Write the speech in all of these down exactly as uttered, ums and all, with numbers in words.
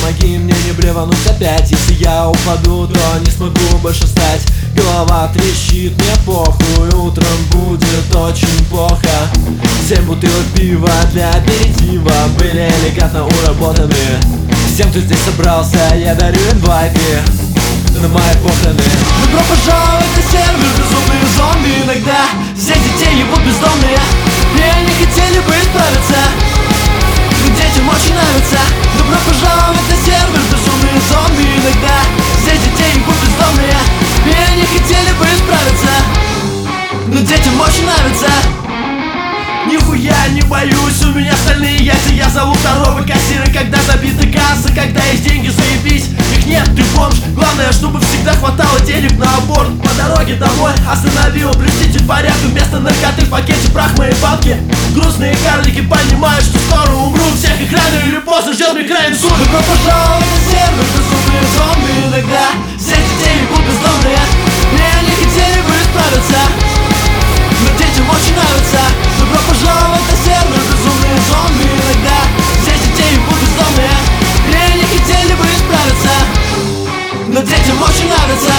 помоги мне не блевануть опять. Если я упаду, то не смогу больше встать. Голова трещит, мне похуй, утром будет очень плохо. Семь бутылок пива для аперитива были элегантно уработаны. Всем, кто здесь собрался, я дарю инвайты на мои похороны. Добро пожаловать на сервер, безумные зомби. Иногда здесь детей ебут бездомные, и они хотели бы исправиться, но детям очень нравится. Добро пожаловать на сервер, безумные зомби. Иногда здесь детей ебут бездомные, и они хотели бы исправиться, но детям очень нравится. Нихуя не боюсь, у меня стальные яйца. Я зову второго кассира, когда забита касса. Когда есть деньги, заебись, их нет, ты бомж. Главное, чтобы всегда хватало денег на аборт. По дороге домой остановил блюститель порядка. Вместо наркоты в пакете прах моей палки. Грустные карлики понимают, что скоро умрут. Всех их рано или поздно ждет мне крайний суд. Добро пожаловать на сервер, безумные зомби. Иногда все детей ебут бездомные, и они хотели бы исправиться, но детям очень нравится. Добро пожаловать на сервер, безумные зомби. Иногда все детей ебут бездомные, и они хотели бы исправиться, но детям очень нравится.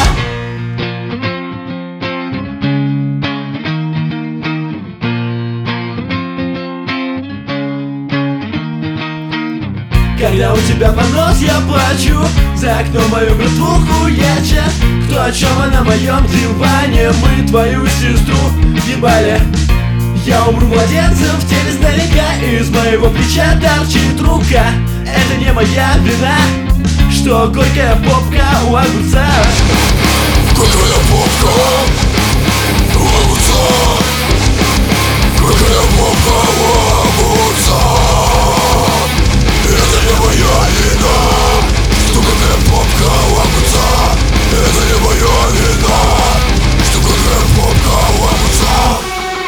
Когда у тебя понос, я плачу. За окном мою братвуху яча. Кто о чем, а на моем диване. Мы твою сестру ебали. Я умру младенцем в теле сдалека. Из моего плеча торчит рука. Это не моя вина, что горькая попка у огурца. Горькая попка у огурца. Горькая попка у огурца. Это не моя вина, что горькая попка у огурца. Это не моя вина, что горькая попка у огурца.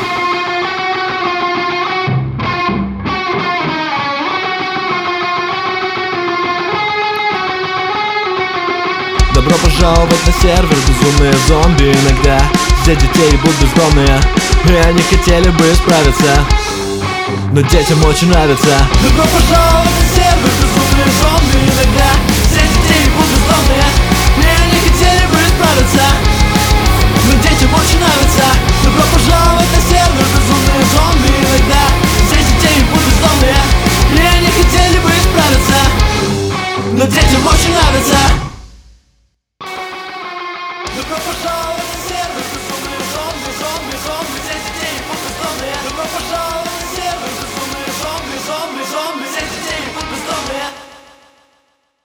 Добро пожаловать на сервер, безумные зомби. Иногда здесь детей будут бездомные, и они хотели бы исправиться, но детям очень нравится. Добро пожаловать